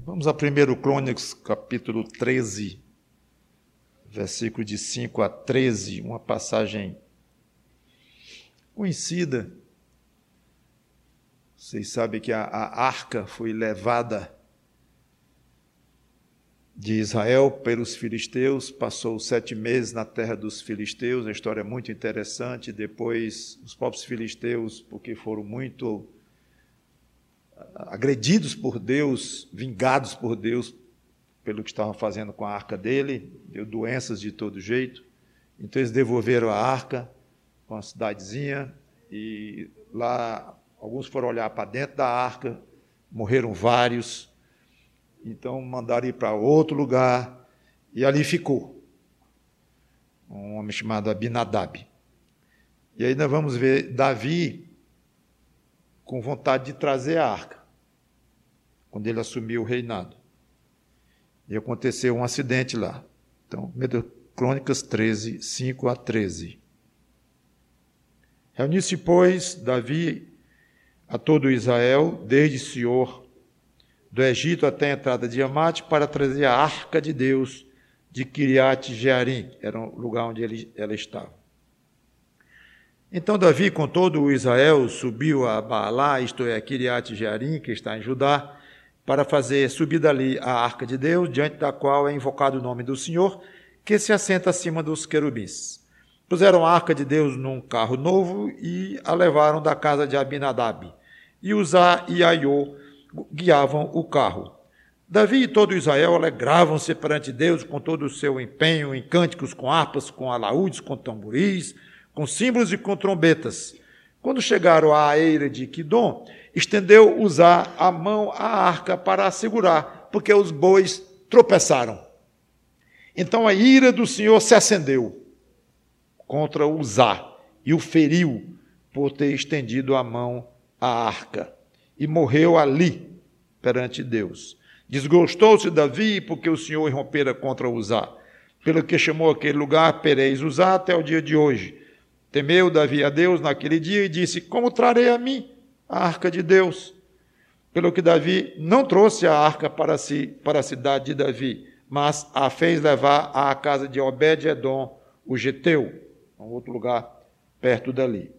Vamos a 1 Crônicas, capítulo 13, versículo de 5 a 13, uma passagem conhecida. Vocês sabem que a arca foi levada de Israel pelos filisteus, passou 7 meses na terra dos filisteus, a história é muito interessante. Depois, os próprios filisteus, porque foram muito agredidos por Deus, vingados por Deus pelo que estavam fazendo com a arca dele, deu doenças de todo jeito. Então eles devolveram a arca com uma cidadezinha e lá alguns foram olhar para dentro da arca, morreram vários. Então mandaram ir para outro lugar e ali ficou um homem chamado Abinadab. E aí nós vamos ver Davi com vontade de trazer a arca, quando ele assumiu o reinado. E aconteceu um acidente lá. Então, 1 Crônicas 13, 5 a 13. Reuniu-se, pois, Davi a todo Israel, desde Sior, do Egito até a entrada de Amate, para trazer a arca de Deus de Kiriat Jearim, era o lugar onde ela estava. Então Davi, com todo o Israel, subiu a Baalá, isto é, a Kiriat Jearim, que está em Judá, para fazer subir dali a arca de Deus, diante da qual é invocado o nome do Senhor, que se assenta acima dos querubins. Puseram a arca de Deus num carro novo e a levaram da casa de Abinadab. E Uzá e Aiô guiavam o carro. Davi e todo Israel alegravam-se perante Deus com todo o seu empenho, em cânticos, com harpas, com alaúdes, com tamboris, com símbolos e com trombetas. Quando chegaram à eira de Quidom, estendeu Uzá a mão à arca para a segurar, porque os bois tropeçaram. Então a ira do Senhor se acendeu contra Uzá e o feriu por ter estendido a mão à arca, e morreu ali perante Deus. Desgostou-se Davi porque o Senhor irrompera contra Uzá, pelo que chamou aquele lugar Perez Uzá até o dia de hoje. Temeu Davi a Deus naquele dia e disse: como trarei a mim a arca de Deus? Pelo que Davi não trouxe a arca para si, para a cidade de Davi, mas a fez levar à casa de Obed-edom, o geteu, um outro lugar perto dali.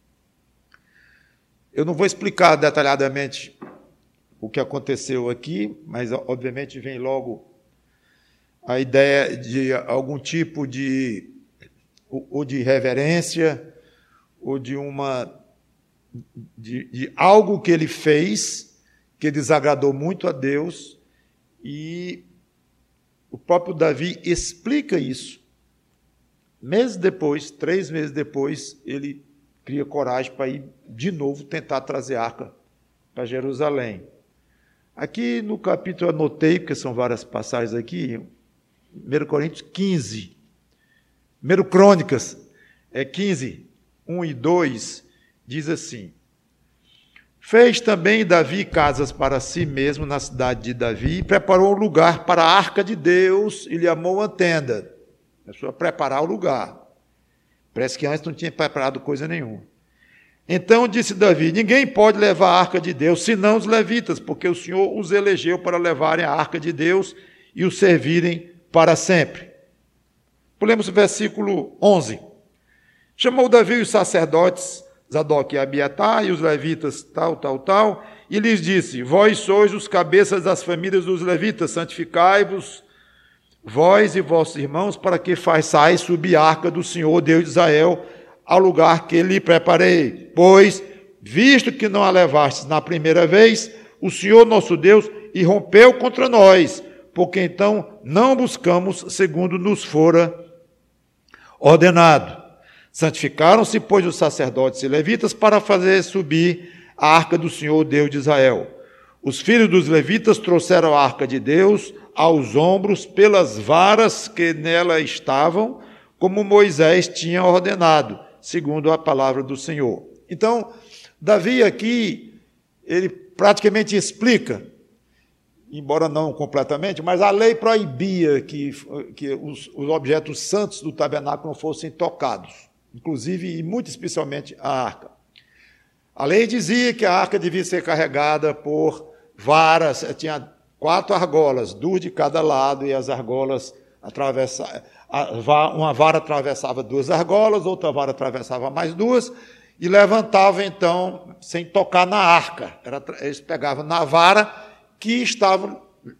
Eu não vou explicar detalhadamente o que aconteceu aqui, mas obviamente vem logo a ideia de algum tipo de ou de reverência, ou de algo que ele fez, que desagradou muito a Deus, e o próprio Davi explica isso. Meses depois, 3 meses depois, ele cria coragem para ir de novo tentar trazer a arca para Jerusalém. Aqui no capítulo eu anotei, porque são várias passagens aqui, 1 Coríntios 15, 1 Crônicas 15, 1 e 2, diz assim: fez também Davi casas para si mesmo na cidade de Davi, e preparou um lugar para a arca de Deus, e lhe armou uma tenda. Começou a preparar o lugar. Parece que antes não tinha preparado coisa nenhuma. Então disse Davi: ninguém pode levar a arca de Deus, senão os levitas, porque o Senhor os elegeu para levarem a arca de Deus e o servirem para sempre. Pulemos o versículo 11. Chamou Davi os sacerdotes, Zadok e Abiatar, e os levitas, tal, e lhes disse: vós sois os cabeças das famílias dos levitas, santificai-vos, vós e vossos irmãos, para que façais subir a arca do Senhor, Deus de Israel, ao lugar que lhe preparei. Pois, visto que não a levastes na primeira vez, o Senhor nosso Deus irrompeu contra nós, porque então não buscamos segundo nos fora ordenado. Santificaram-se, pois, os sacerdotes e levitas para fazer subir a arca do Senhor, Deus de Israel. Os filhos dos levitas trouxeram a arca de Deus aos ombros pelas varas que nela estavam, como Moisés tinha ordenado, segundo a palavra do Senhor. Então, Davi aqui, ele praticamente explica, embora não completamente, mas a lei proibia que os objetos santos do tabernáculo não fossem tocados, inclusive e muito especialmente a arca. A lei dizia que a arca devia ser carregada por varas, tinha 4 argolas, 2 de cada lado, e as argolas uma vara atravessava 2 argolas, outra vara atravessava mais 2, e levantava, então, sem tocar na arca. Eles pegavam na vara que estava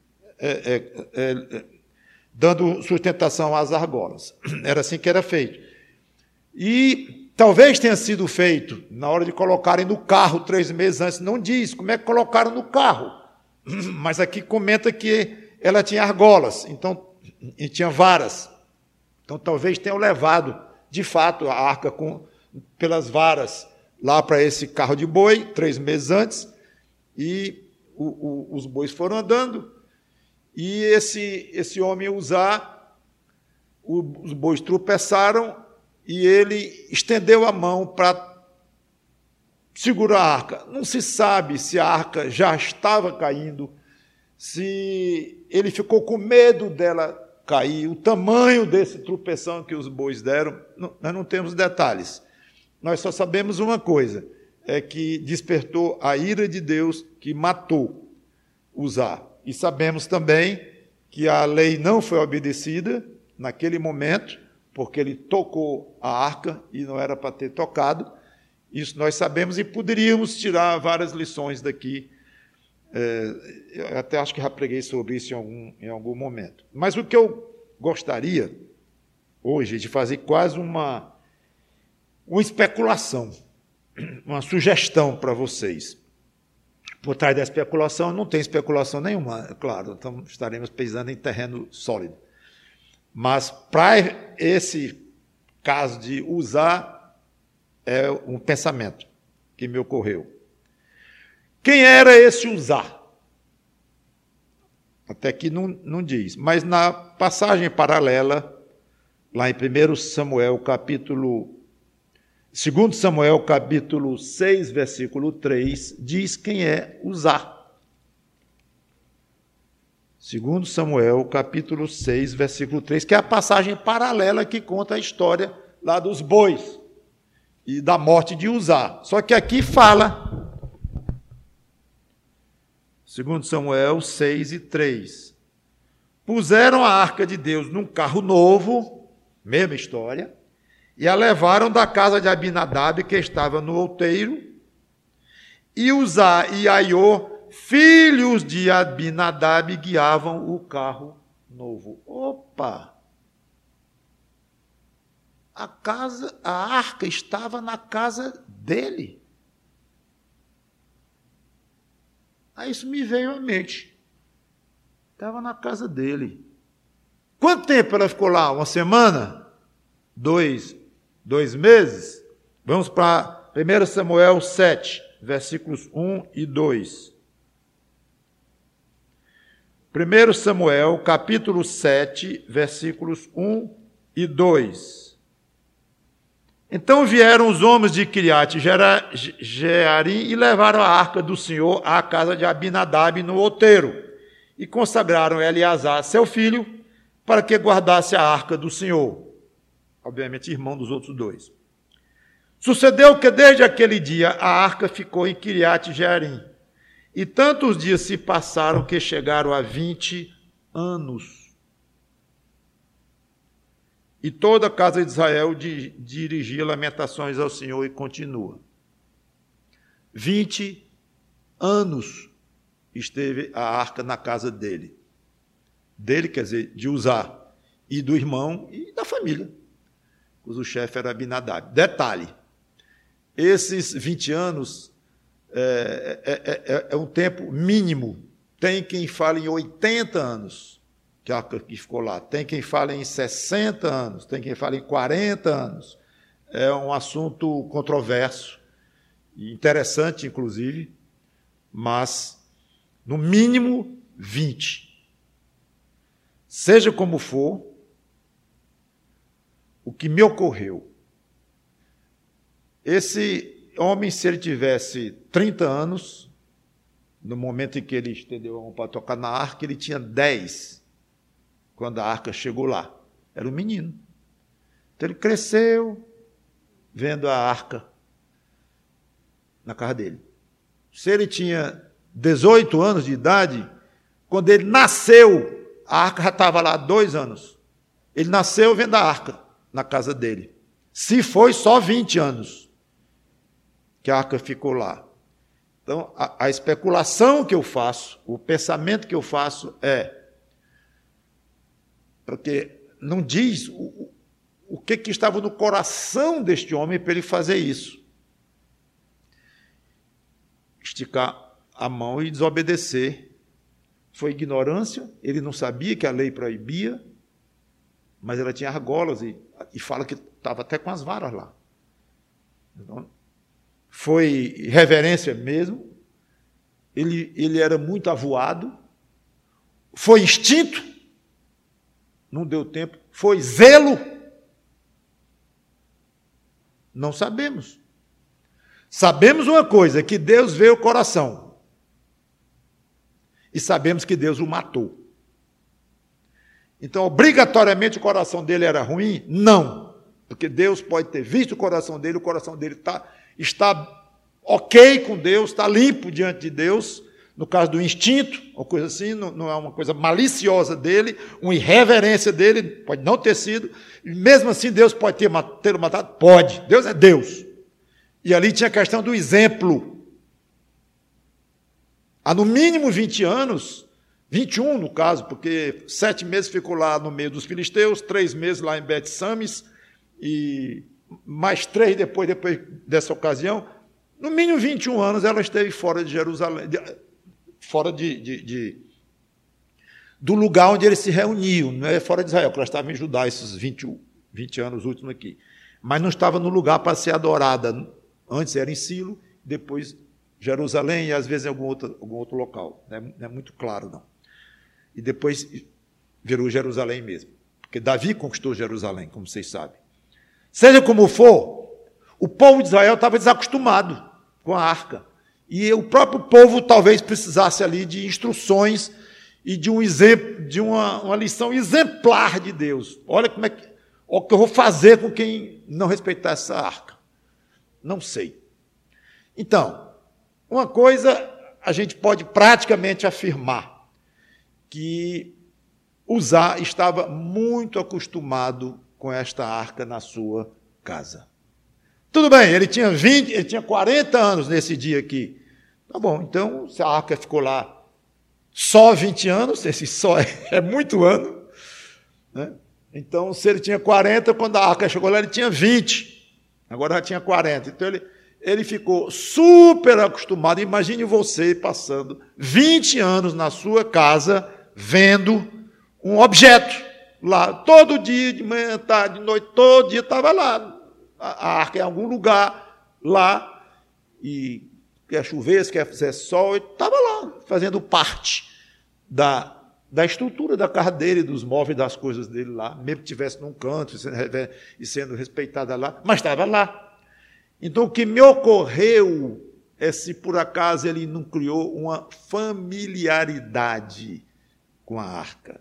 dando sustentação às argolas. Era assim que era feito. E talvez tenha sido feito na hora de colocarem no carro 3 meses antes. Não diz como é que colocaram no carro, mas aqui comenta que ela tinha argolas, então, e tinha varas. Então talvez tenham levado, de fato, a arca pelas varas lá para esse carro de boi, 3 meses antes, e os bois foram andando, e esse homem usar, os bois tropeçaram, e ele estendeu a mão para segurar a arca. Não se sabe se a arca já estava caindo, se ele ficou com medo dela cair, o tamanho desse tropeção que os bois deram, nós não temos detalhes. Nós só sabemos uma coisa, é que despertou a ira de Deus que matou Uzá. E sabemos também que a lei não foi obedecida naquele momento, porque ele tocou a arca e não era para ter tocado. Isso nós sabemos e poderíamos tirar várias lições daqui. Eu até acho que já preguei sobre isso em algum momento. Mas o que eu gostaria hoje de fazer quase uma especulação, uma sugestão para vocês. Por trás da especulação não tem especulação nenhuma, é claro, então estaremos pisando em terreno sólido. Mas para esse caso de usar, é um pensamento que me ocorreu. Quem era esse Uzá? Até aqui não diz, mas na passagem paralela, lá em 2 Samuel, capítulo 6, versículo 3, diz quem é Uzá. 2 Samuel, capítulo 6, versículo 3, que é a passagem paralela que conta a história lá dos bois e da morte de Uzá. Só que aqui fala, 2 Samuel 6 e 3, puseram a arca de Deus num carro novo, mesma história, e a levaram da casa de Abinadab, que estava no outeiro, e Uzá e Aiô, filhos de Abinadab, guiavam o carro novo. Opa! A arca estava na casa dele. Aí isso me veio à mente. Estava na casa dele. Quanto tempo ela ficou lá? 1 semana? 2 meses? Vamos para 1 Samuel 7, versículos 1 e 2. 1 Samuel, capítulo 7, versículos 1 e 2. Então vieram os homens de Kiriat Jearim e levaram a arca do Senhor à casa de Abinadab no outeiro, e consagraram Eleazar, seu filho, para que guardasse a arca do Senhor. Obviamente, irmão dos outros 2. Sucedeu que desde aquele dia a arca ficou em Kiriat Jearim, e tantos dias se passaram que chegaram a 20 anos. E toda a casa de Israel dirigia lamentações ao Senhor, e continua. 20 anos esteve a arca na casa dele. Dele, quer dizer, de Uzá, e do irmão e da família, cujo chefe era Abinadab. Detalhe, esses 20 anos é um tempo mínimo. Tem quem fale em 80 anos, que a arca que ficou lá. Tem quem fale em 60 anos, tem quem fale em 40 anos. É um assunto controverso, interessante, inclusive, mas, no mínimo, 20. Seja como for, o que me ocorreu, esse homem, se ele tivesse 30 anos, no momento em que ele estendeu a mão para tocar na arca, ele tinha 10, quando a arca chegou lá. Era um menino. Então ele cresceu vendo a arca na casa dele. Se ele tinha 18 anos de idade, quando ele nasceu, a arca já estava lá há 2 anos. Ele nasceu vendo a arca na casa dele. Se foi só 20 anos que a arca ficou lá. Então, a especulação que eu faço, o pensamento que eu faço porque não diz o que estava no coração deste homem para ele fazer isso. Esticar a mão e desobedecer. Foi ignorância, ele não sabia que a lei proibia, mas ela tinha argolas e fala que estava até com as varas lá. Então, foi reverência mesmo, ele era muito avoado, foi instinto, não deu tempo, foi zelo, não sabemos. Sabemos uma coisa, que Deus vê o coração, e sabemos que Deus o matou. Então, obrigatoriamente, o coração dele era ruim? Não, porque Deus pode ter visto o coração dele está ok com Deus, está limpo diante de Deus, no caso do instinto, ou coisa assim, não é uma coisa maliciosa dele, uma irreverência dele, pode não ter sido, e mesmo assim Deus pode ter matado? Pode, Deus é Deus. E ali tinha a questão do exemplo. Há no mínimo 20 anos, 21 no caso, porque 7 meses ficou lá no meio dos filisteus, 3 meses lá em Bet-Sames, e mais 3 depois dessa ocasião, no mínimo 21 anos ela esteve fora de Jerusalém, fora do lugar onde eles se reuniam, não é fora de Israel, porque ela estava em Judá esses 20 anos últimos aqui, mas não estava no lugar para ser adorada. Antes era em Silo, depois Jerusalém e às vezes em algum outro local, não é muito claro não. E depois virou Jerusalém mesmo, porque Davi conquistou Jerusalém, como vocês sabem. Seja como for, o povo de Israel estava desacostumado com a arca. E o próprio povo talvez precisasse ali de instruções e de um exemplo, de uma lição exemplar de Deus. Olha o que eu vou fazer com quem não respeitar essa arca. Não sei. Então, uma coisa a gente pode praticamente afirmar, que Uzá estava muito acostumado com esta arca na sua casa. Tudo bem, ele tinha 40 anos nesse dia aqui. Tá bom, então, se a arca ficou lá só 20 anos, esse só é muito ano, né? Então, se ele tinha 40, quando a arca chegou lá, ele tinha 20. Agora já tinha 40. Então, ele ficou super acostumado. Imagine você passando 20 anos na sua casa, vendo um objeto lá, todo dia, de manhã, tarde, de noite, todo dia estava lá. A arca em algum lugar lá, e quer chover, quer fazer sol, ele estava lá, fazendo parte da estrutura da casa dele, dos móveis, das coisas dele lá, mesmo que estivesse num canto e sendo respeitada lá, mas estava lá. Então, o que me ocorreu é se por acaso ele não criou uma familiaridade com a arca.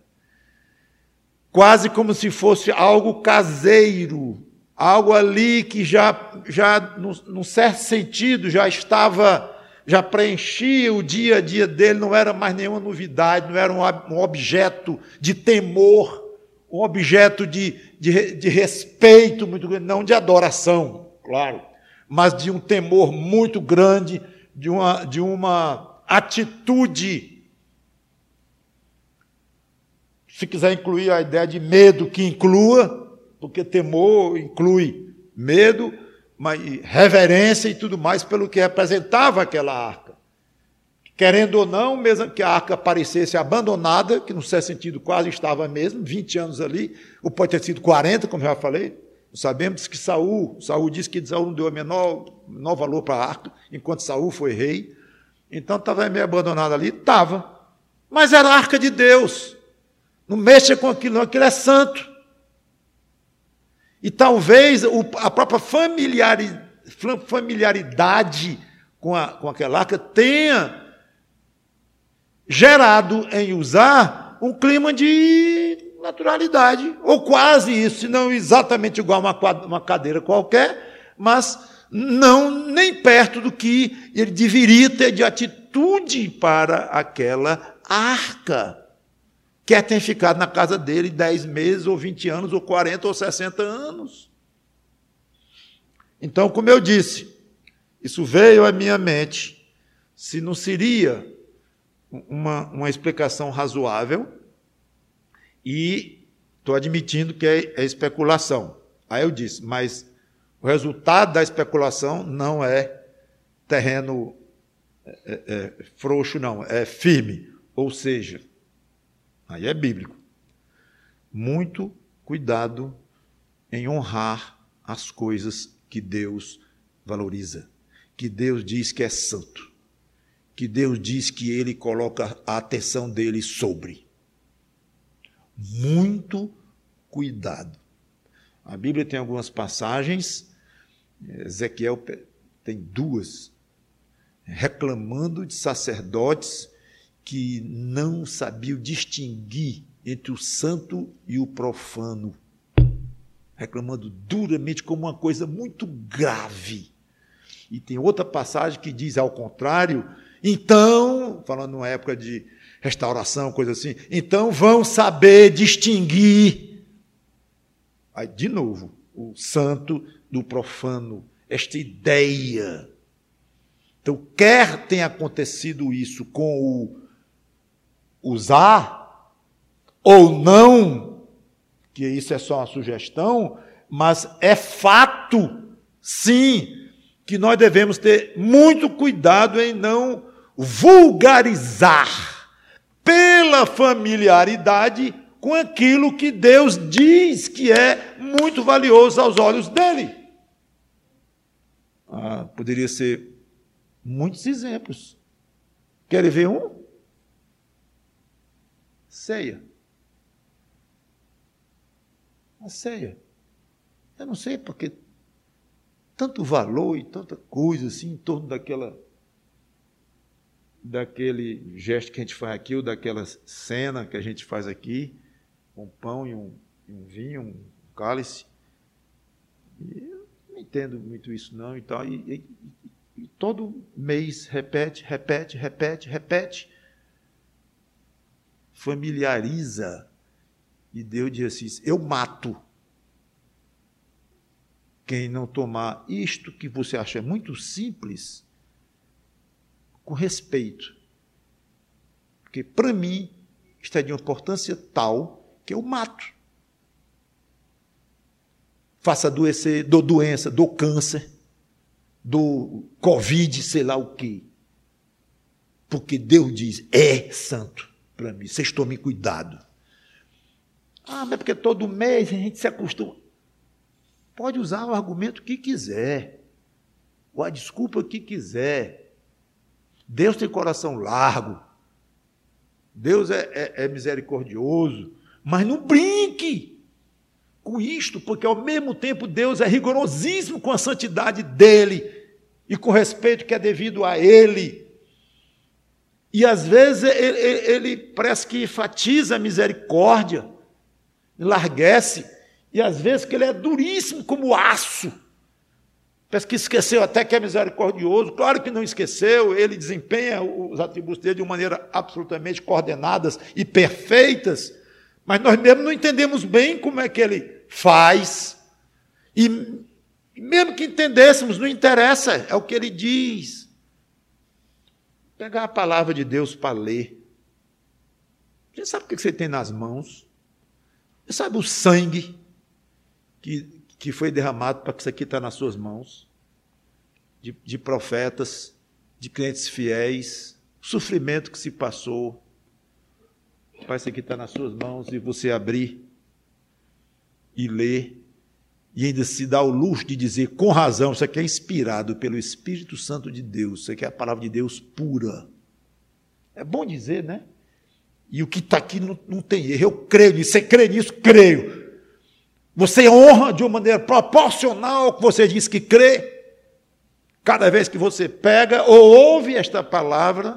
Quase como se fosse algo caseiro, algo ali que já num certo sentido, já preenchia o dia a dia dele, não era mais nenhuma novidade, não era um objeto de temor, um objeto de respeito muito grande, não de adoração, claro, mas de um temor muito grande, de uma atitude. Se quiser incluir a ideia de medo, que inclua, porque temor inclui medo, mas reverência e tudo mais pelo que representava aquela arca. Querendo ou não, mesmo que a arca parecesse abandonada, que no certo sentido quase estava mesmo, 20 anos ali, ou pode ter sido 40, como já falei, sabemos que Saul disse que Saul não deu o menor valor para a arca, enquanto Saul foi rei, então estava meio abandonada ali, estava, mas era a arca de Deus, não mexa com aquilo, não, aquilo é santo. E talvez a própria familiaridade com aquela arca tenha gerado em Uzá um clima de naturalidade, ou quase isso, se não exatamente igual a uma cadeira qualquer, mas não nem perto do que ele deveria ter de atitude para aquela arca. Quer ter ficado na casa dele 10 meses, ou 20 anos, ou 40, ou 60 anos. Então, como eu disse, isso veio à minha mente, se não seria uma explicação razoável, e estou admitindo que é especulação. Aí eu disse, mas o resultado da especulação não é terreno frouxo, não, é firme. Ou seja, aí é bíblico. Muito cuidado em honrar as coisas que Deus valoriza, que Deus diz que é santo, que Deus diz que Ele coloca a atenção dele sobre. Muito cuidado. A Bíblia tem algumas passagens, Ezequiel tem 2, reclamando de sacerdotes que não sabiam distinguir entre o santo e o profano, reclamando duramente como uma coisa muito grave. E tem outra passagem que diz, ao contrário, então, falando numa época de restauração, coisa assim, então vão saber distinguir. Aí, de novo, o santo do profano, esta ideia. Então, quer tenha acontecido isso com o usar, ou não, que isso é só uma sugestão, mas é fato, sim, que nós devemos ter muito cuidado em não vulgarizar pela familiaridade com aquilo que Deus diz que é muito valioso aos olhos dele. Poderia ser muitos exemplos. Querem ver um? Ceia. A ceia. Eu não sei porque tanto valor e tanta coisa assim em torno daquele gesto que a gente faz aqui, ou daquela cena que a gente faz aqui, um pão e um vinho, um cálice. E eu não entendo muito isso não e tal. E todo mês repete. Familiariza. E Deus diz assim, eu mato quem não tomar isto que você acha muito simples, com respeito. Porque, para mim, isto é de uma importância tal que eu mato. Faça adoecer, dou doença, dou câncer, dou Covid, sei lá o quê. Porque Deus diz, é santo para mim, vocês tomem cuidado. Mas porque todo mês a gente se acostuma. Pode usar o argumento que quiser, ou a desculpa que quiser. Deus tem coração largo, Deus é misericordioso, mas não brinque com isto, porque ao mesmo tempo Deus é rigorosíssimo com a santidade dele e com o respeito que é devido a ele. E às vezes ele parece que enfatiza a misericórdia, enlarguece, e às vezes que ele é duríssimo como aço. Parece que esqueceu até que é misericordioso. Claro que não esqueceu, ele desempenha os atributos dele de uma maneira absolutamente coordenadas e perfeitas, mas nós mesmos não entendemos bem como é que ele faz. E mesmo que entendêssemos, não interessa, é o que ele diz. Pegar a palavra de Deus para ler. Você sabe o que você tem nas mãos? Você sabe o sangue que foi derramado para que isso aqui está nas suas mãos, de profetas, de crentes fiéis, o sofrimento que se passou, para isso aqui está nas suas mãos, e você abrir e ler, e ainda se dá o luxo de dizer, com razão, isso aqui é inspirado pelo Espírito Santo de Deus, isso aqui é a palavra de Deus pura. É bom dizer, né? E o que está aqui não tem erro, eu creio nisso, você crê nisso? Creio. Você honra de uma maneira proporcional ao que você diz que crê. Cada vez que você pega ou ouve esta palavra,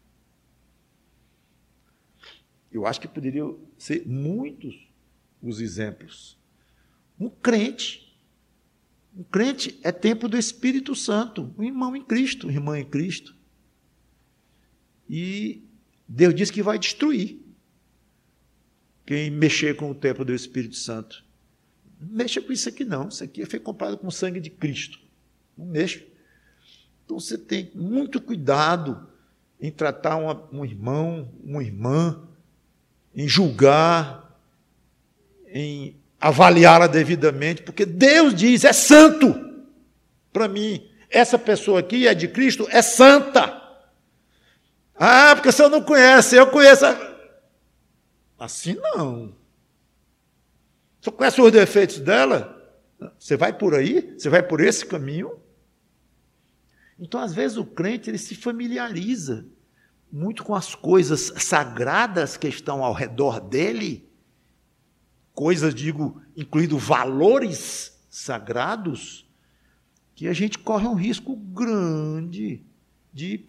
eu acho que poderiam ser muitos os exemplos. Um crente é templo do Espírito Santo, um irmão em Cristo, irmã em Cristo. E Deus diz que vai destruir quem mexer com o templo do Espírito Santo. Não mexa com isso aqui não, isso aqui foi comprado com o sangue de Cristo. Não mexa. Então você tem muito cuidado em tratar um irmão, uma irmã, em julgar, em avaliá-la devidamente, porque Deus diz, é santo para mim. Essa pessoa aqui é de Cristo, é santa. Ah, porque você não conhece, eu conheço. Assim não. Você conhece os defeitos dela? Você vai por aí? Você vai por esse caminho? Então, às vezes, o crente ele se familiariza muito com as coisas sagradas que estão ao redor dele, coisas, digo, incluindo valores sagrados, que a gente corre um risco grande de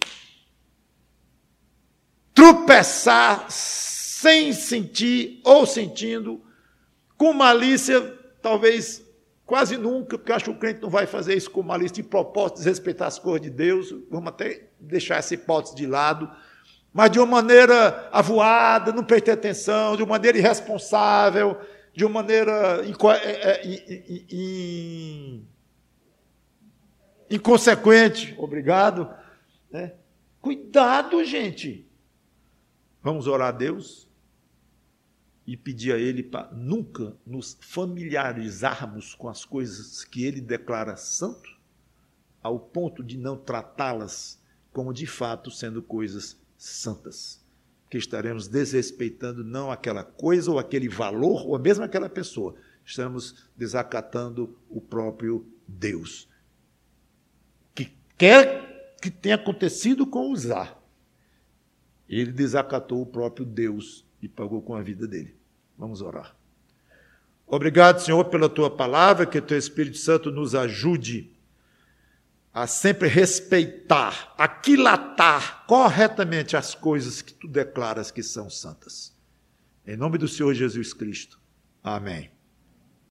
tropeçar sem sentir ou sentindo, com malícia, talvez quase nunca, porque eu acho que o crente não vai fazer isso com malícia de propósito, desrespeitar as coisas de Deus, vamos até deixar essa hipótese de lado, mas de uma maneira avoada, não prestar atenção, de uma maneira irresponsável, de uma maneira inconsequente, obrigado. Né? Cuidado, gente. Vamos orar a Deus e pedir a Ele para nunca nos familiarizarmos com as coisas que Ele declara santo, ao ponto de não tratá-las como de fato sendo coisas santas, que estaremos desrespeitando não aquela coisa ou aquele valor, ou mesmo aquela pessoa, estamos desacatando o próprio Deus, que quer que tenha acontecido com Uzá. Ele desacatou o próprio Deus e pagou com a vida dele. Vamos orar. Obrigado, Senhor, pela Tua palavra, que o Teu Espírito Santo nos ajude a sempre respeitar, aquilatar corretamente as coisas que Tu declaras que são santas. Em nome do Senhor Jesus Cristo. Amém.